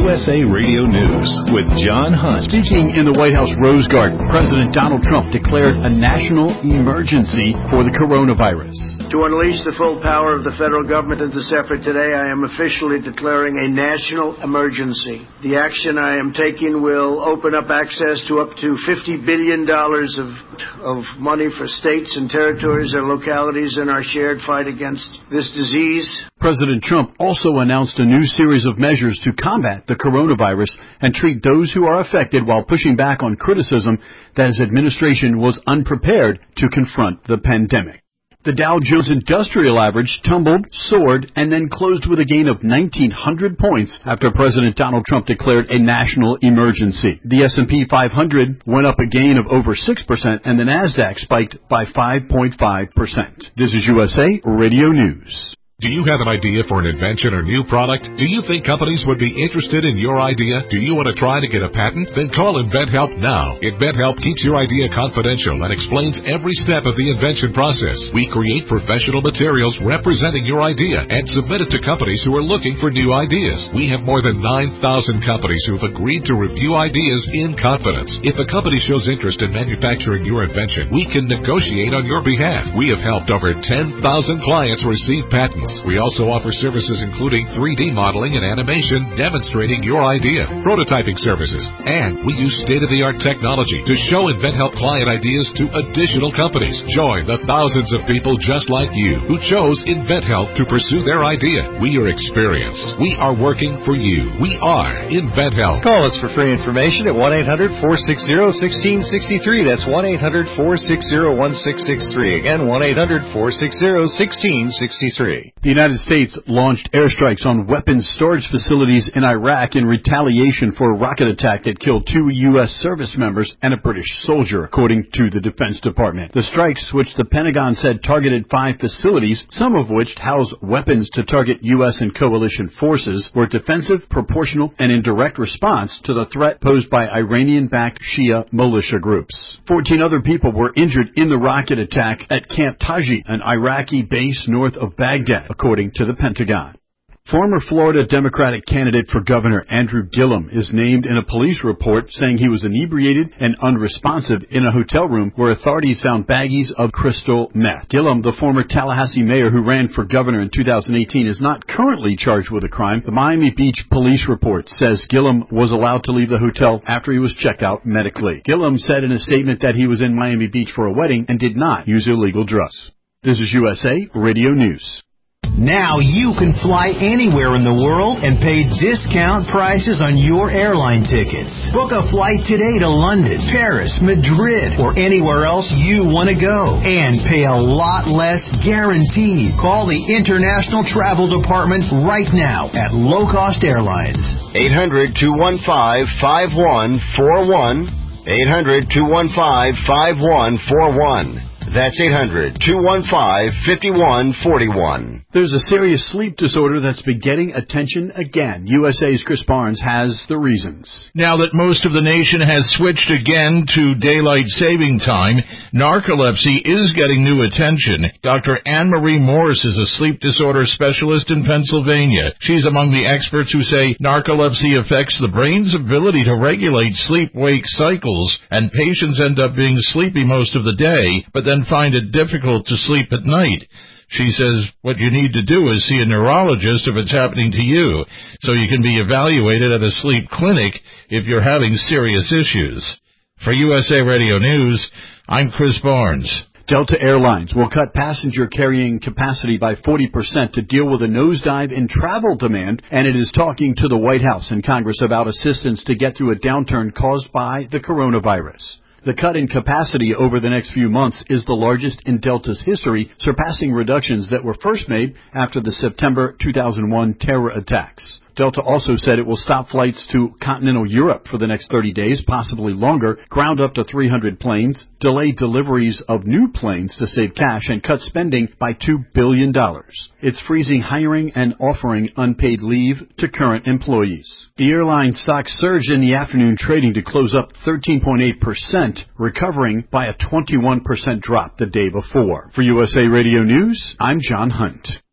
USA Radio News with John Hunt. Speaking in the White House Rose Garden, President Donald Trump declared a national emergency for the coronavirus. To unleash the full power of the federal government in this effort today, I am officially declaring a national emergency. The action I am taking will open up access to up to $50 billion of money for states and territories and localities in our shared fight against this disease. President Trump also announced a new series of measures to combat the coronavirus and treat those who are affected, while pushing back on criticism that his administration was unprepared to confront the pandemic. The Dow Jones Industrial Average tumbled, soared, and then closed with a gain of 1,900 points after President Donald Trump declared a national emergency. The S&P 500 went up a gain of over 6%, and the Nasdaq spiked by 5.5%. This is USA Radio News. Do you have an idea for an invention or new product? Do you think companies would be interested in your idea? Do you want to try to get a patent? Then call InventHelp now. InventHelp keeps your idea confidential and explains every step of the invention process. We create professional materials representing your idea and submit it to companies who are looking for new ideas. We have more than 9,000 companies who have agreed to review ideas in confidence. If a company shows interest in manufacturing your invention, we can negotiate on your behalf. We have helped over 10,000 clients receive patents. We also offer services including 3D modeling and animation demonstrating your idea, prototyping services, and we use state-of-the-art technology to show InventHelp client ideas to additional companies. Join the thousands of people just like you who chose InventHelp to pursue their idea. We are experienced. We are working for you. We are InventHelp. Call us for free information at 1-800-460-1663. That's 1-800-460-1663. Again, 1-800-460-1663. The United States launched airstrikes on weapons storage facilities in Iraq in retaliation for a rocket attack that killed 2 U.S. service members and a British soldier, according to the Defense Department. The strikes, which the Pentagon said targeted 5 facilities, some of which house weapons to target U.S. and coalition forces, were defensive, proportional, and in direct response to the threat posed by Iranian-backed Shia militia groups. 14 other people were injured in the rocket attack at Camp Taji, an Iraqi base north of Baghdad, according to the Pentagon. Former Florida Democratic candidate for governor Andrew Gillum is named in a police report saying he was inebriated and unresponsive in a hotel room where authorities found baggies of crystal meth. Gillum, the former Tallahassee mayor who ran for governor in 2018, is not currently charged with a crime. The Miami Beach police report says Gillum was allowed to leave the hotel after he was checked out medically. Gillum said in a statement that he was in Miami Beach for a wedding and did not use illegal drugs. This is USA Radio News. Now you can fly anywhere in the world and pay discount prices on your airline tickets. Book a flight today to London, Paris, Madrid, or anywhere else you want to go. And pay a lot less guaranteed. Call the International Travel Department right now at Low Cost Airlines. 800-215-5141. 800-215-5141. That's 800-215-5141. There's a serious sleep disorder that's been getting attention again. USA's Chris Barnes has the reasons. Now that most of the nation has switched again to daylight saving time, narcolepsy is getting new attention. Dr. Anne-Marie Morse is a sleep disorder specialist in Pennsylvania. She's among the experts who say narcolepsy affects the brain's ability to regulate sleep-wake cycles, and patients end up being sleepy most of the day, but then find it difficult to sleep at night. She says what you need to do is see a neurologist if it's happening to you, so you can be evaluated at a sleep clinic if you're having serious issues. For USA Radio News, I'm Chris Barnes. Delta Airlines will cut passenger carrying capacity by 40% to deal with a nosedive in travel demand, and it is talking to the White House and Congress about assistance to get through a downturn caused by the coronavirus. The cut in capacity over the next few months is the largest in Delta's history, surpassing reductions that were first made after the September 2001 terror attacks. Delta also said it will stop flights to continental Europe for the next 30 days, possibly longer, ground up to 300 planes, delay deliveries of new planes to save cash, and cut spending by $2 billion. It's freezing hiring and offering unpaid leave to current employees. The airline stock surged in the afternoon trading to close up 13.8%, recovering by a 21% drop the day before. For USA Radio News, I'm John Hunt.